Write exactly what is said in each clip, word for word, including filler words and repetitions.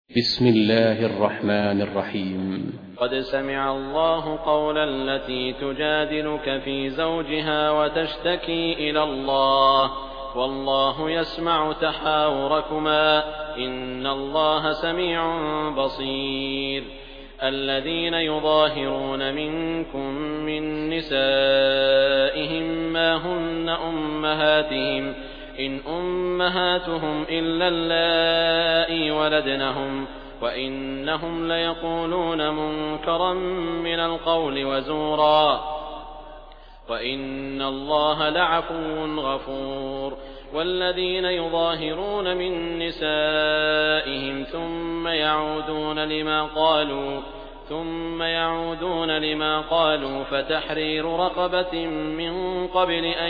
بسم الله الرحمن الرحيم. قد سمع الله قول التي تجادلك في زوجها وتشتكي إلى الله والله يسمع تحاوركما إن الله سميع بصير. الذين يظاهرون منكم من نسائهم ما هن أمهاتهم إن أمهاتهم إلا اللائي ولدنهم وإنهم ليقولون منكرا من القول وزورا وإن الله لعفو غفور. والذين يظاهرون من نسائهم ثم يعودون لما قالوا ثم يعودون لما قالوا فتحرير رقبة من قبل أن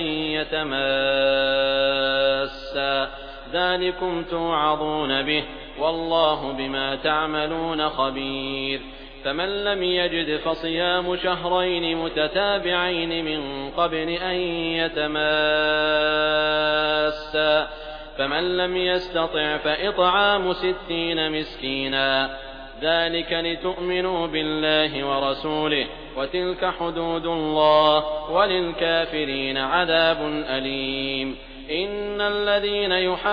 يتماسا ذلكم توعظون به والله بما تعملون خبير. فمن لم يجد فصيام شهرين متتابعين من قبل أن يتماسا فمن لم يستطع فإطعام ستين مسكينا ذلك لتؤمنوا بالله ورسوله وتلك حدود الله وللكافرين عذاب أليم. إن الذين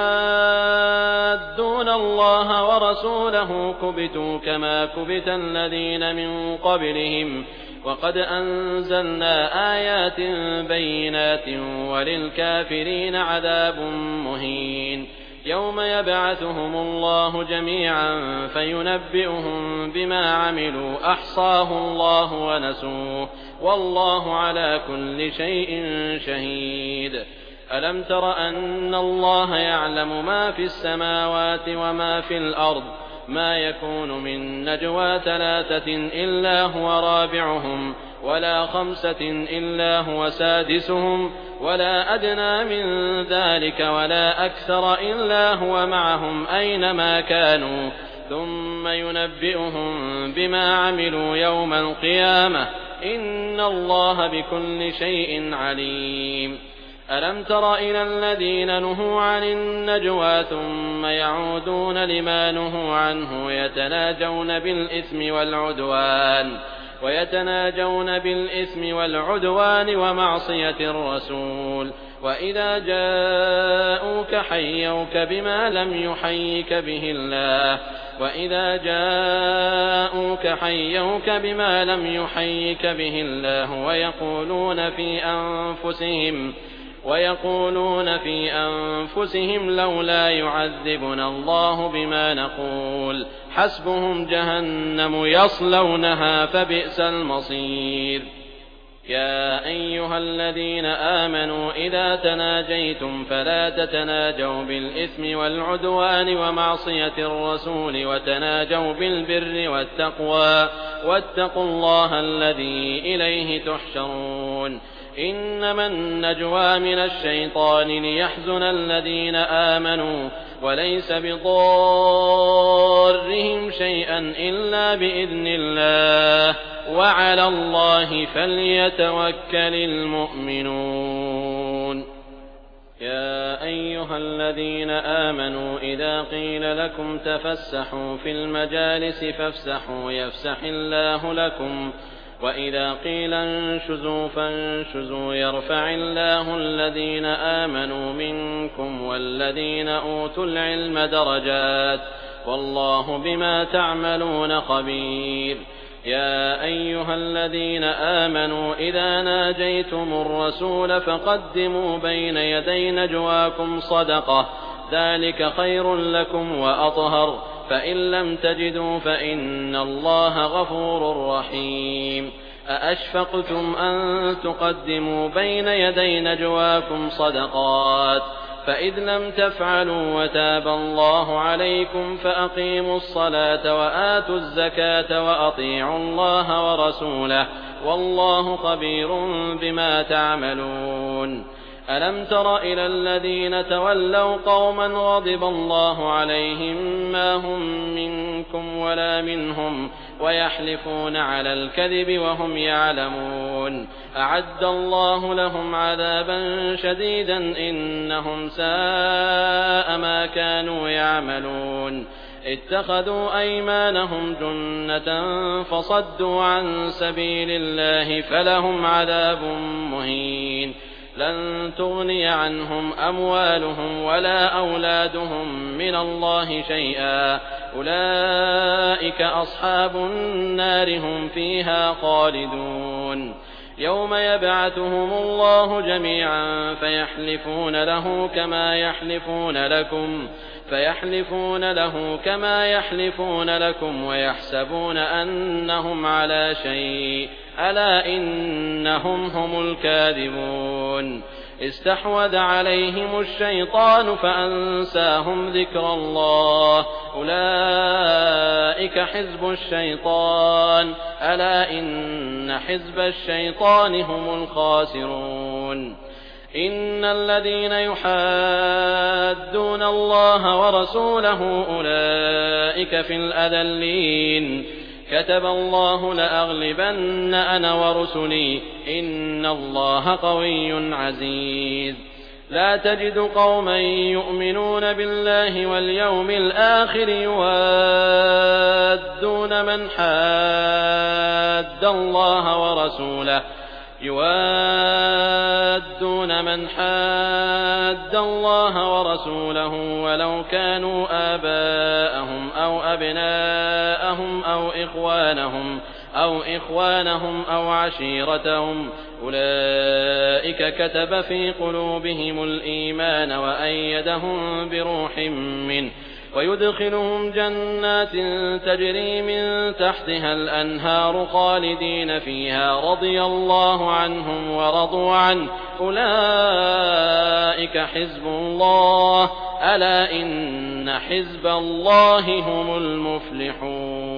يحادون الله ورسوله كبتوا كما كبت الذين من قبلهم وقد أنزلنا آيات بينات وللكافرين عذاب مهين. يوم يبعثهم الله جميعا فينبئهم بما عملوا أحصاه الله ونسوه والله على كل شيء شهيد. ألم تر أن الله يعلم ما في السماوات وما في الأرض ما يكون من نجوى ثلاثة إلا هو رابعهم ولا خمسة إلا هو سادسهم ولا أدنى من ذلك ولا أكثر إلا هو معهم أينما كانوا ثم ينبئهم بما عملوا يوم القيامة إن الله بكل شيء عليم. ألم تر إلى الذين نهوا عن النجوى ثم يعودون لما نهوا عنه يتناجون بالإثم والعدوان ويتناجون بالإثم والعدوان ومعصية الرسول وإذا جاءوك حيوك بما لم يحيك به الله وإذا جاءوك حيوك بما لم يحيك به الله ويقولون في أنفسهم ويقولون في أنفسهم لولا يعذبنا الله بما نقول حسبهم جهنم يصلونها فبئس المصير. يا أيها الذين آمنوا إذا تناجيتم فلا تتناجوا بالإثم والعدوان ومعصية الرسول وتناجوا بالبر والتقوى واتقوا الله الذي إليه تحشرون. إنما النجوى من الشيطان ليحزن الذين آمنوا وليس بضارهم شيئا إلا بإذن الله وعلى الله فليتوكل المؤمنون. يا أيها الذين آمنوا إذا قيل لكم تفسحوا في المجالس فافسحوا يفسح الله لكم وإذا قيل انشزوا فانشزوا يرفع الله الذين آمنوا منكم والذين أوتوا العلم درجات والله بما تعملون خبير. يا أيها الذين آمنوا إذا ناجيتم الرسول فقدموا بين يدي نجواكم صدقة ذلك خير لكم وأطهر فإن لم تجدوا فإن الله غفور رحيم. أأشفقتم أن تقدموا بين يدي نجواكم صدقات فإذ لم تفعلوا وتاب الله عليكم فأقيموا الصلاة وآتوا الزكاة وأطيعوا الله ورسوله والله خبير بما تعملون. ألم تر إلى الذين تولوا قوما غضب الله عليهم ما هم منكم ولا منهم ويحلفون على الكذب وهم يعلمون أعد الله لهم عذابا شديدا إنهم ساء ما كانوا يعملون. اتخذوا أيمانهم جنة فصدوا عن سبيل الله فلهم عذاب مهين لن تغني عنهم أموالهم ولا أولادهم من الله شيئا أولئك أصحاب النار هم فيها خالدون يوم يبعثهم الله جميعا فيحلفون له كما يحلفون لكم فيحلفون له كما يحلفون لكم ويحسبون أنهم على شيء ألا إنهم هم الكاذبون استحوذ عليهم الشيطان فأنساهم ذكر الله أولئك حزب الشيطان ألا إن حزب الشيطان هم الخاسرون إن الذين يحادون الله ورسوله أولئك في الأذلين كتب الله لأغلبن أنا ورسلي إن الله قوي عزيز لا تجد قوما يؤمنون بالله واليوم الآخر يوادون من حاد الله ورسوله يوادون من حاد الله ورسوله ولو كانوا آباءهم أو أبناءهم أو إخوانهم أو إخوانهم أو عشيرتهم أولئك كتب في قلوبهم الإيمان وأيدهم بروح منه ويدخلهم جنات تجري من تحتها الأنهار خالدين فيها رضي الله عنهم ورضوا عنه أولئك حزب الله ألا إن حزب الله هم المفلحون.